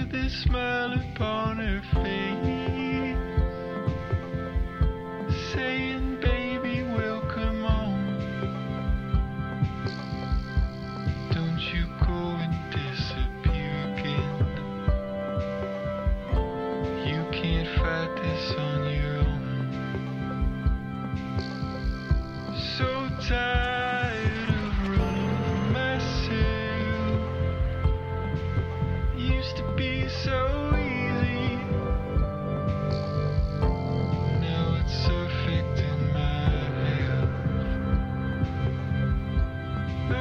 this smile upon her face, saying, baby, welcome home. Don't you go and disappear again. You can't fight this on your own. So tired of running myself. Used to be so easy. Now it's affecting my health. Oh,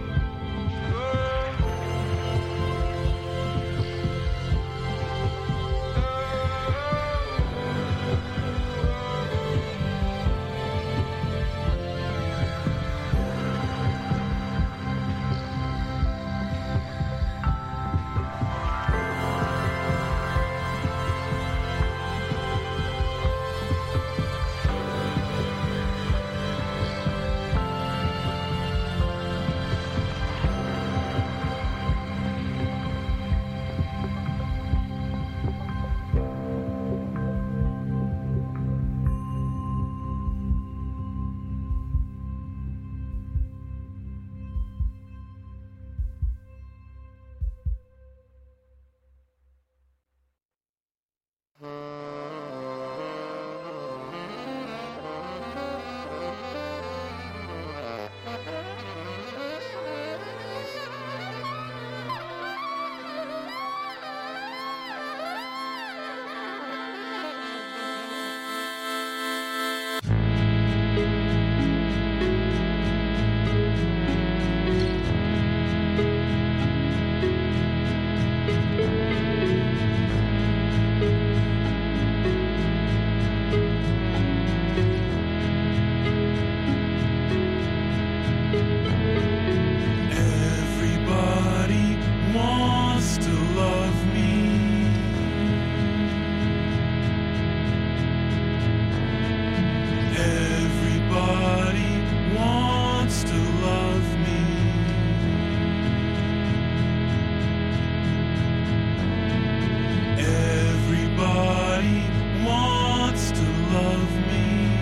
everybody wants to love me. Everybody wants to love me. Everybody wants to love me.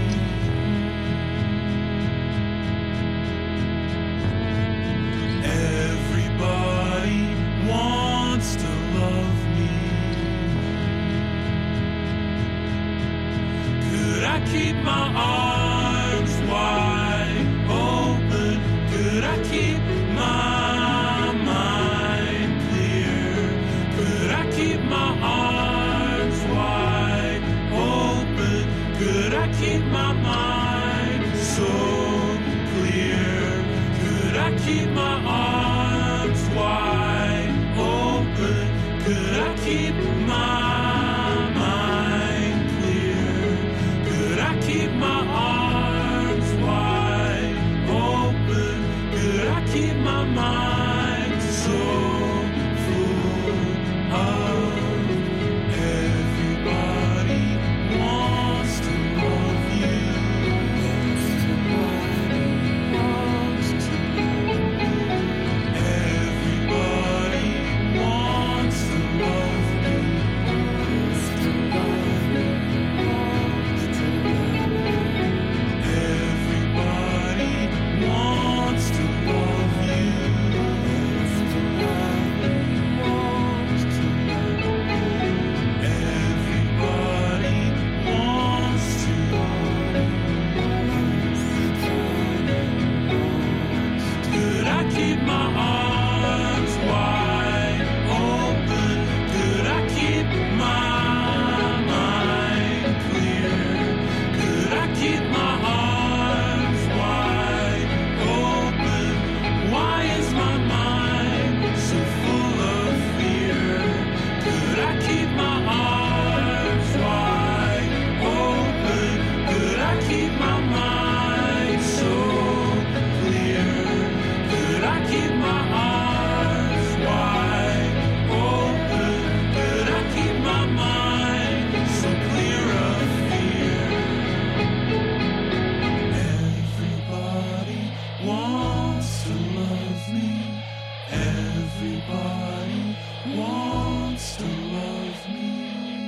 Everybody wants to love me. Could I keep my arms wide open? Could I keep my mind clear? Could I keep my arms wide open? Could I keep my mind so clear? Could I keep my arms wide open? Could I keep my mind clear? Could I keep my arms wide open? Could I keep my mind so full of everybody wants to love you. Everybody wants to love me. wants to love me.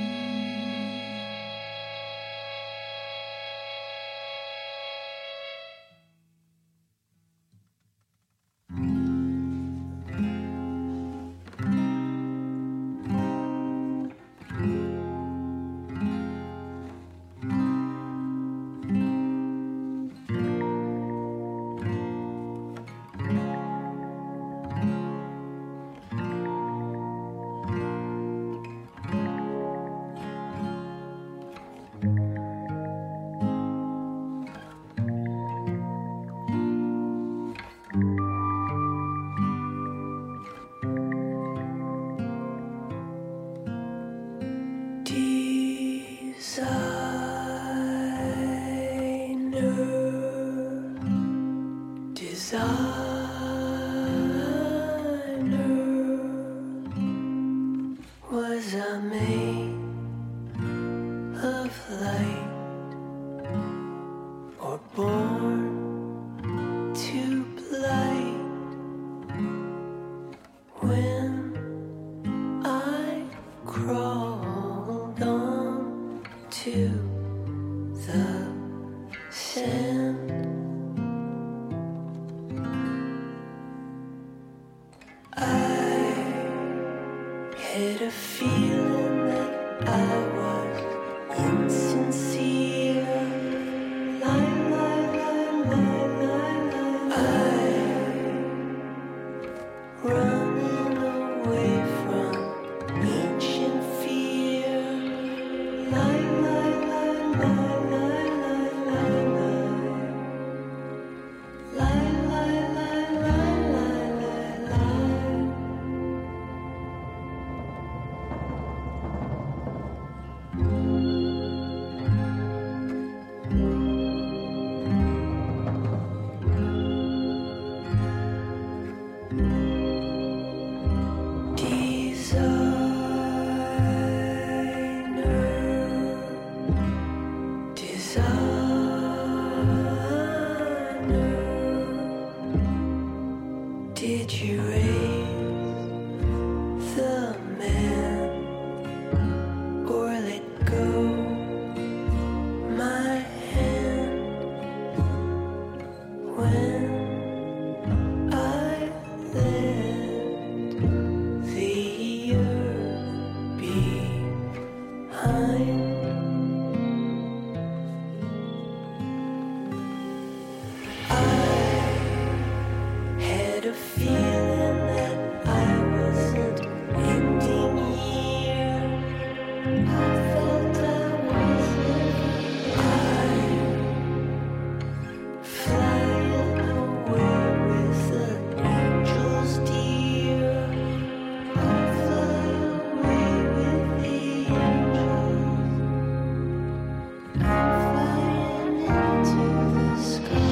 Was I made of light or born to blight? When I crawled on to the sand, had a feeling that I was insincere. Lie, lie, lie, lie, lie, lie. Running away from ancient fear. Lie, lie, lie, lie, lie, lie, lie, lie. Lie, lie, lie, lie, lie, lie, lie. Did you raise the man or let go my hand when I left the earth behind? A feeling that I wasn't ending here. I felt I wasn't flying away with the angels dear. I fly away with the angels. I'm flying into the sky.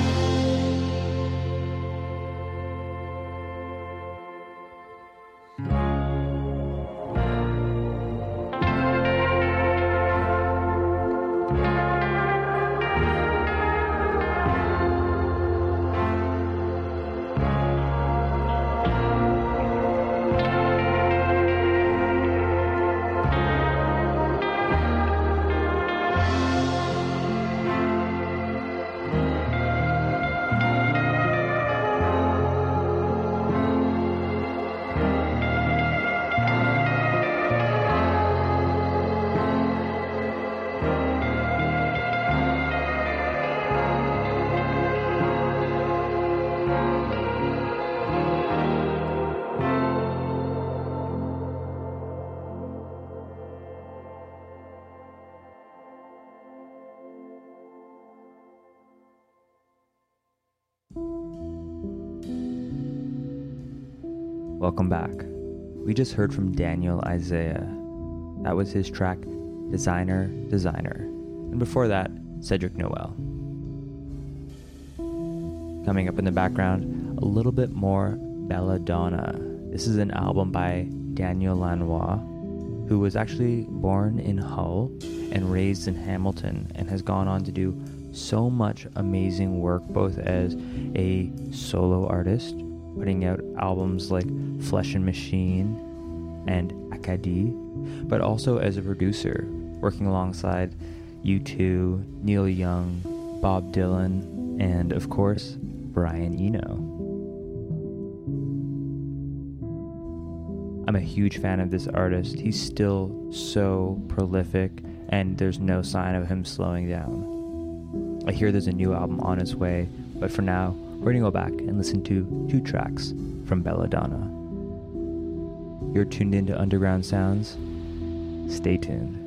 Welcome back. We just heard from Daniel Isaiah. That was his track, Designer, Designer. And before that, Cedric Noel. Coming up in the background, a little bit more Belladonna. This is an album by Daniel Lanois, who was actually born in Hull and raised in Hamilton and has gone on to do so much amazing work, both as a solo artist, putting out albums like Flesh and Machine and Acadie, but also as a producer, working alongside U2, Neil Young, Bob Dylan, and of course, Brian Eno. I'm a huge fan of this artist. He's still so prolific, and there's no sign of him slowing down. I hear there's a new album on its way, but for now, we're gonna go back and listen to 2 tracks from Belladonna. You're tuned into Underground Sounds. Stay tuned.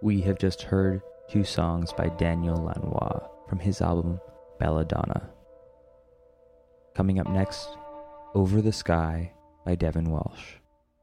We have just heard two songs by Daniel Lanois from his album Belladonna. Coming up next, Over the Sky by Devin Welsh.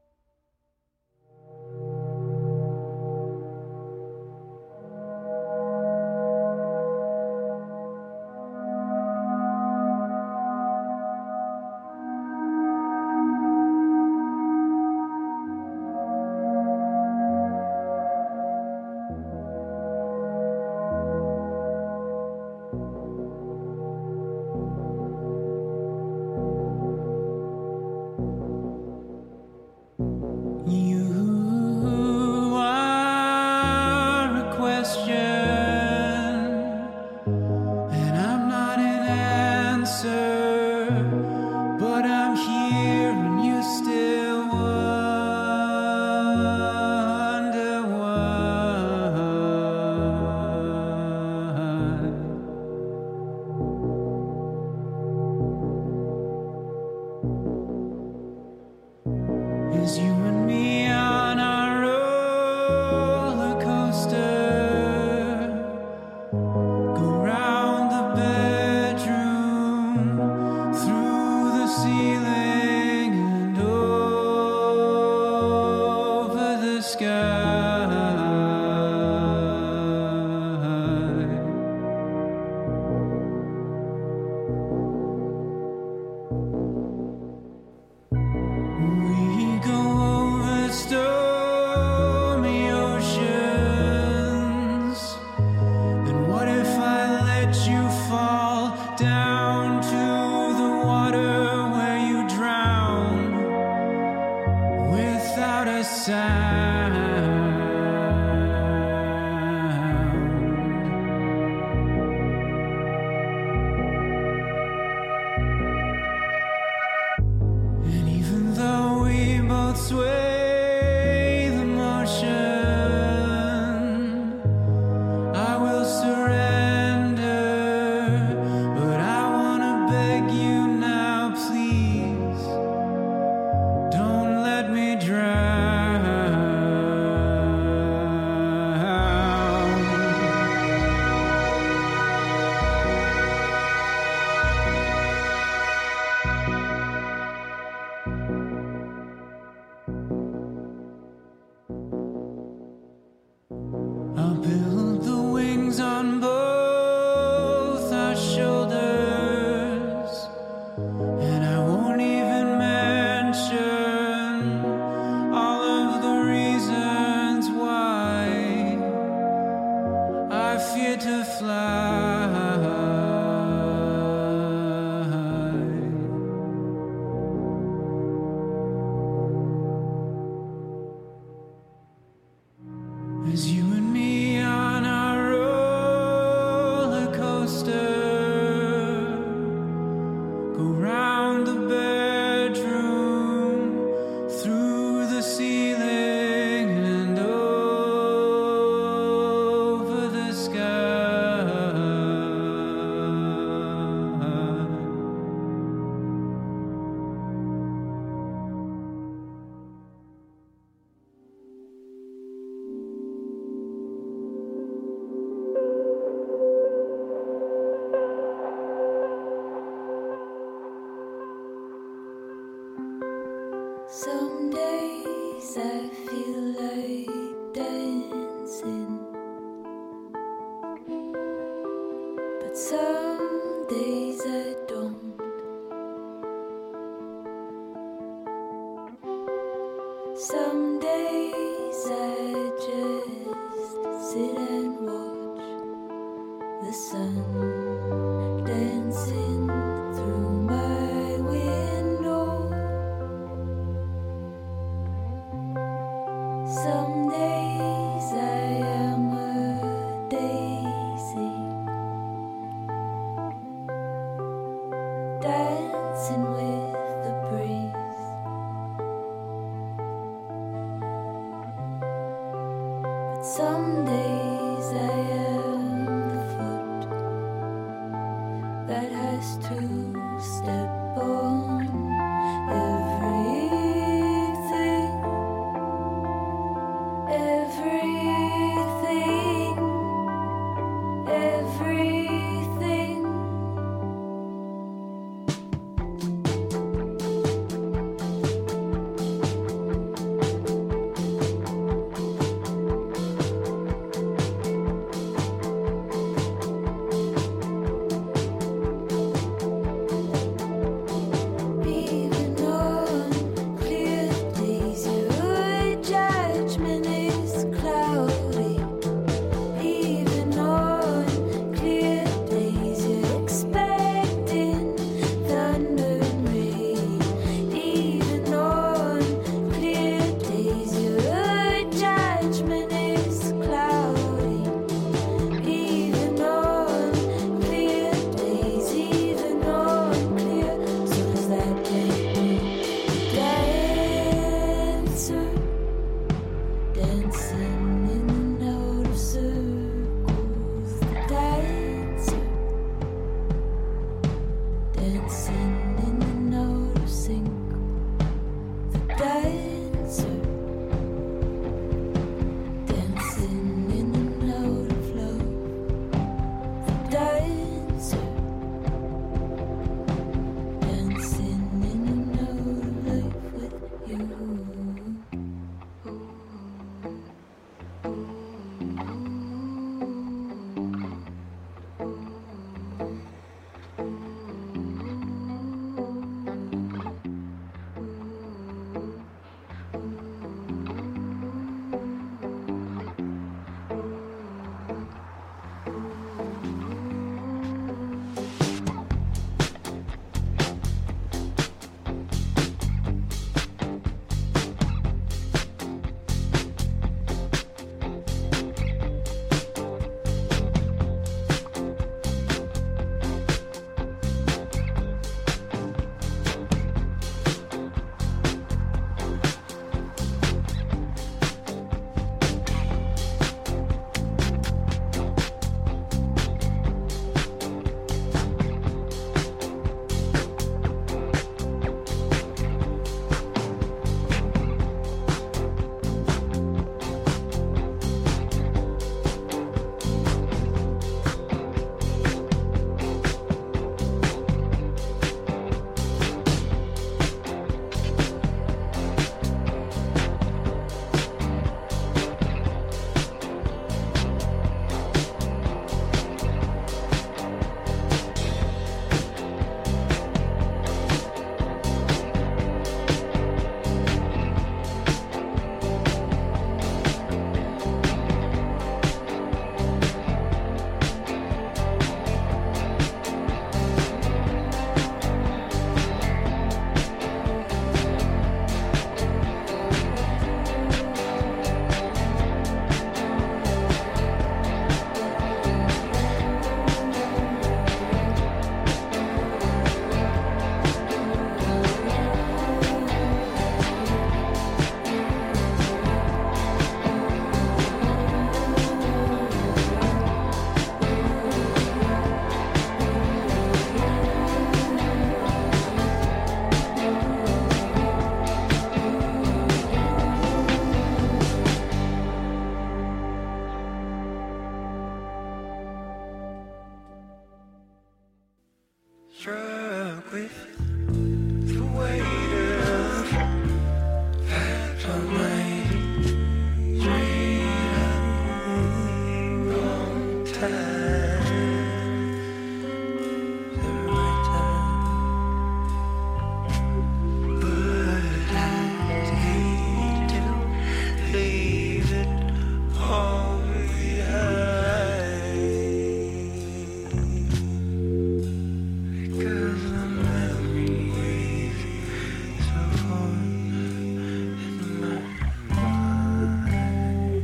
Some days I feel like dancing, but some days I don't. Some days I just sit and watch the sun dancing through my window. Some days I am a daisy, dancing with the breeze. But some days I am the foot that has to with the weight of facts on my straight up wrong time. The right time. But I hate to leave it all behind. Because the memories so fond in my mind.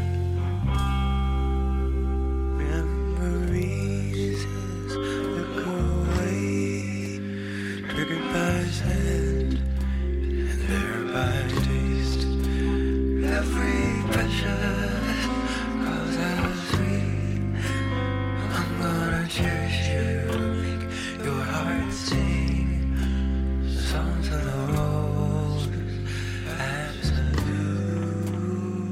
Memories as look away, triggered by scent and thereby taste. Every pressure cause I sweet. I'm gonna cherish you, make your heart sing. Songs of the rose, absolute.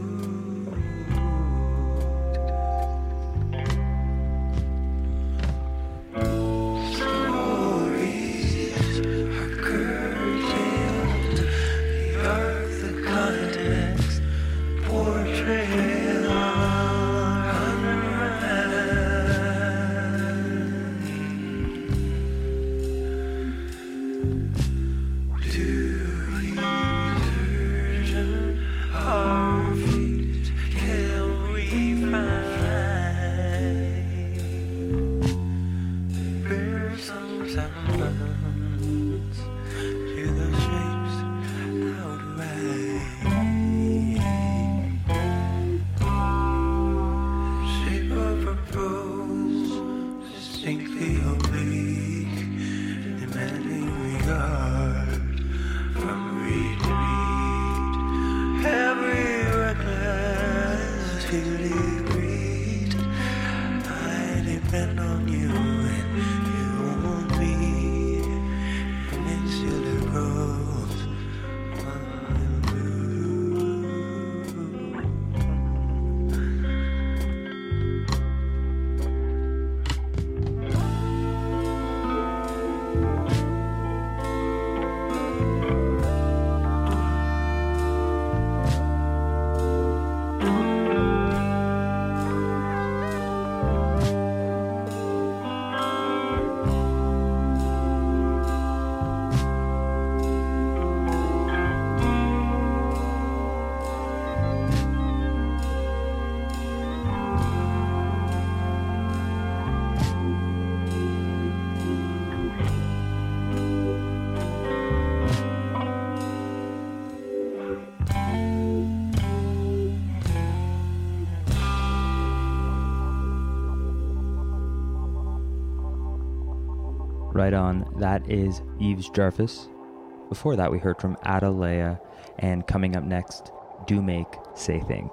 Stories are curtailed, the earth, the context, portrayal unread. To desertion our feet can we find? Bear some semblance to the shapes outlined. Shape of a prose, distinctly oblique, demanding regard from reed to reed. Every reckless degree, I depend on you and you on me. Peninsula grows on the blue. Right on, that is Yves Jarvis. Before that, we heard from Adalea, and coming up next, Do Make, Say Think.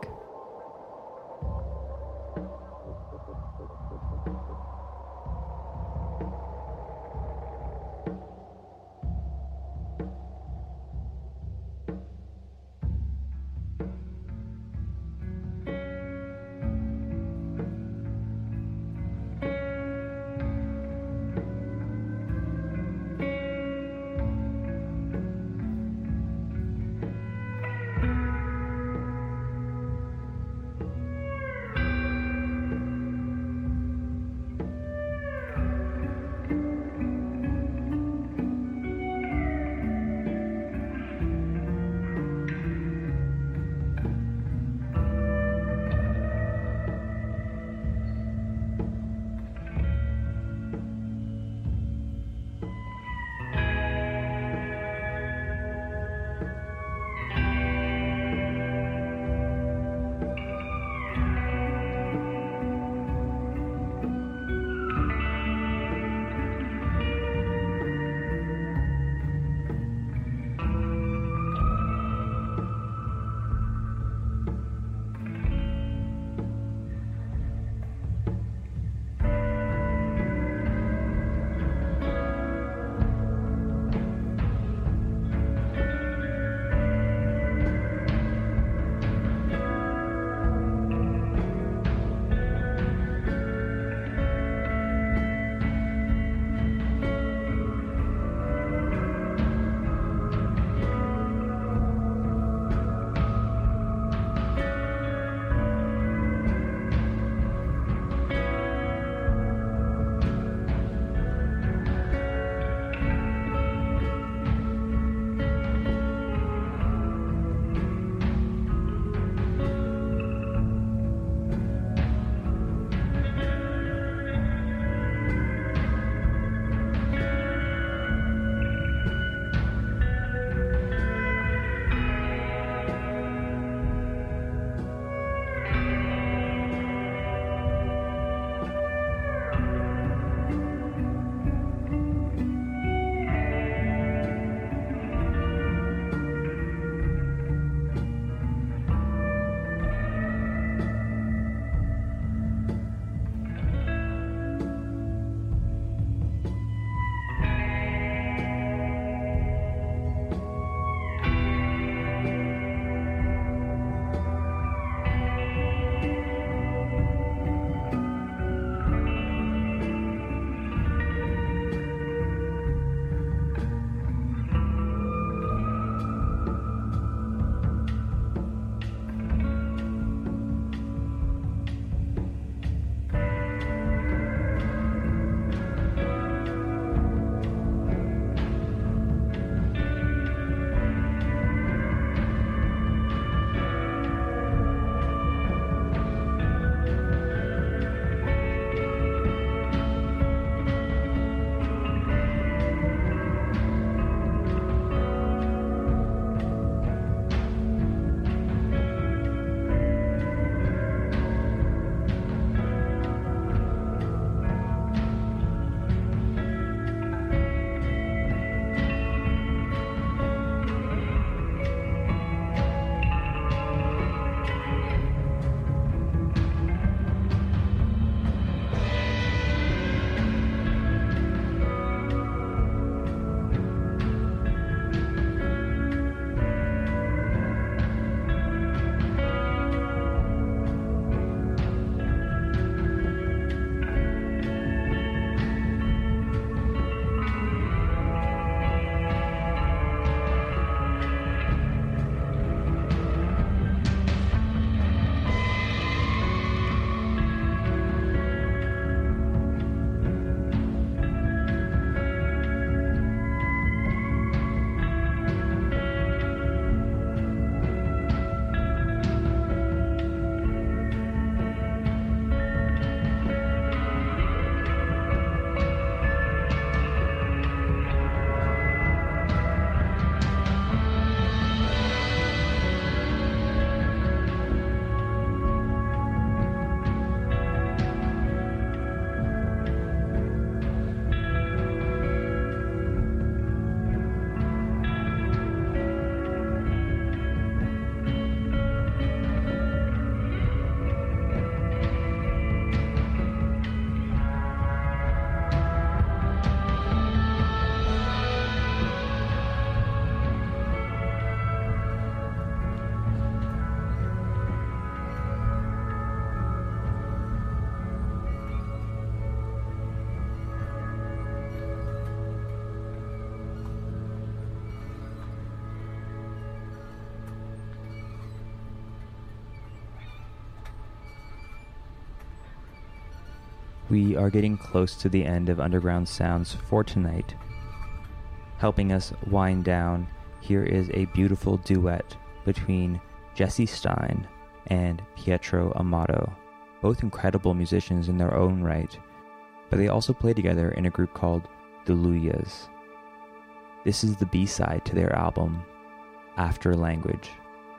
We are getting close to the end of Underground Sounds for tonight. Helping us wind down, here is a beautiful duet between Jesse Stein and Pietro Amato, both incredible musicians in their own right, but they also play together in a group called the Luyas. This is the B-side to their album, After Language.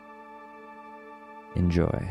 Enjoy.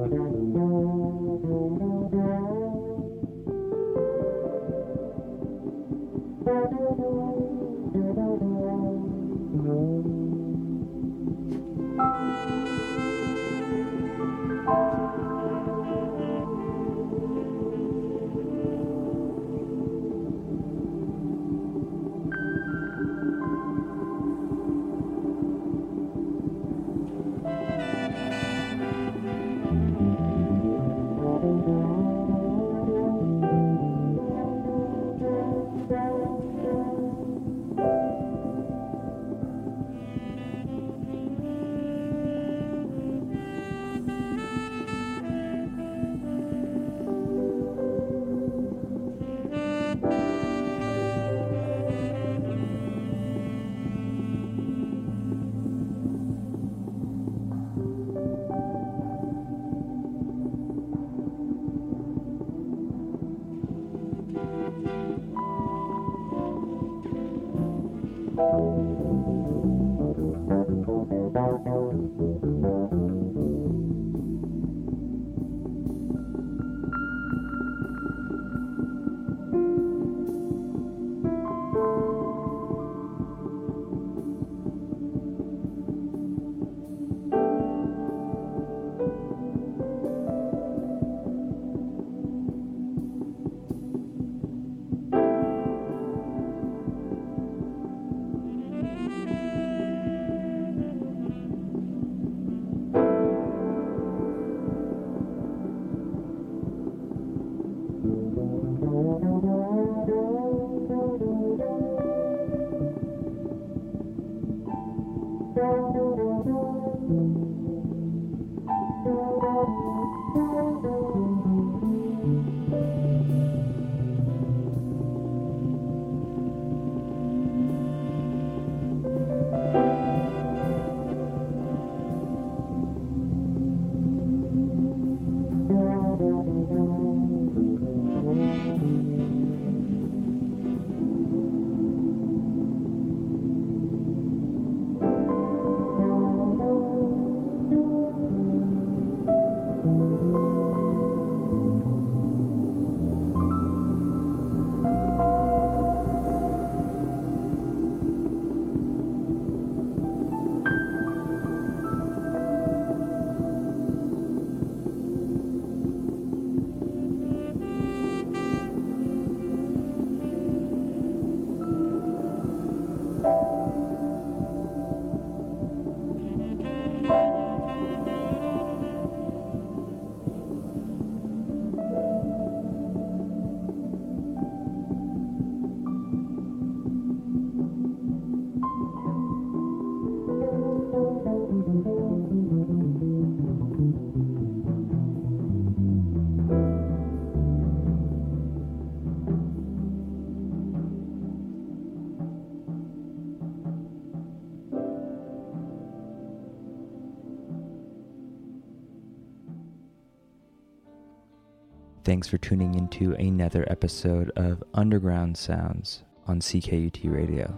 Thanks for tuning into another episode of Underground Sounds on CKUT Radio.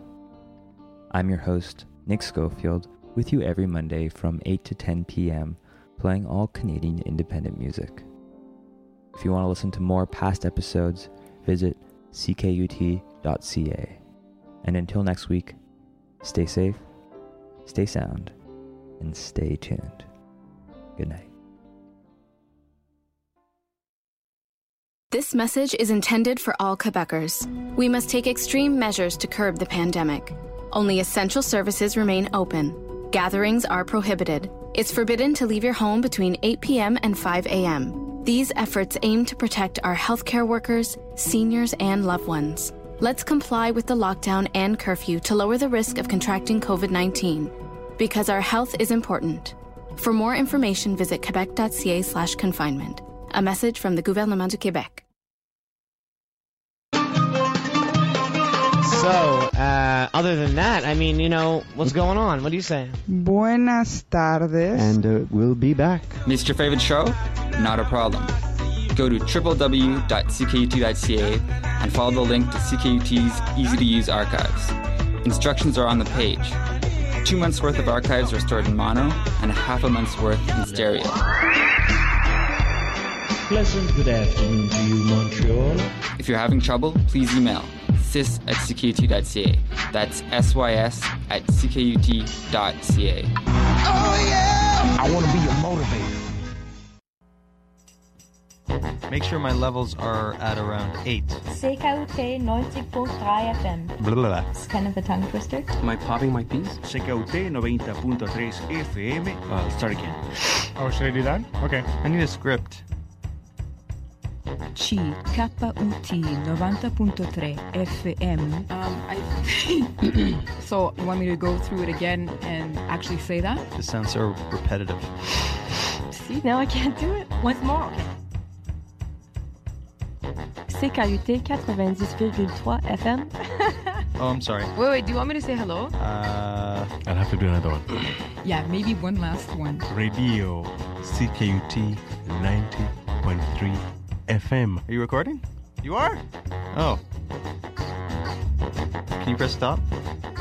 I'm your host, Nick Schofield, with you every Monday from 8 to 10 p.m., playing all Canadian independent music. If you want to listen to more past episodes, visit ckut.ca. And until next week, stay safe, stay sound, and stay tuned. Good night. This message is intended for all Quebecers. We must take extreme measures to curb the pandemic. Only essential services remain open. Gatherings are prohibited. It's forbidden to leave your home between 8 p.m. and 5 a.m. These efforts aim to protect our healthcare workers, seniors, and loved ones. Let's comply with the lockdown and curfew to lower the risk of contracting COVID-19. Because our health is important. For more information, visit quebec.ca/confinement. A message from the Gouvernement du Québec. So, other than that, I mean, what's going on? What do you say? Buenas tardes. And we'll be back. Missed your favorite show? Not a problem. Go to www.ckut.ca and follow the link to CKUT's easy-to-use archives. Instructions are on the page. 2 months' worth of archives are stored in mono and half a month's worth in stereo. Pleasant good afternoon to you, Montreal. If you're having trouble, please email sys@ckut.ca. That's sys@ckut.ca. Oh yeah! I want to be your motivator. Make sure my levels are at around 8. CKUT 90.3 FM. Blah, blah, blah. It's kind of a tongue twister. Am I popping my piece? CKUT 90.3 FM. Start again. Oh, should I do that? Okay. I need a script. CKUT 90.3 FM. So, you want me to go through it again and actually say that? This sounds so repetitive. See, now I can't do it. Once more. CKUT 90.3 FM. Oh, I'm sorry. Wait, do you want me to say hello? I'll have to do another one. Yeah, maybe one last one. Radio CKUT 90.3 FM. Are you recording? You are? Oh. Can you press stop?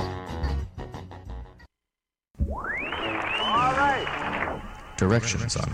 All right. Directions on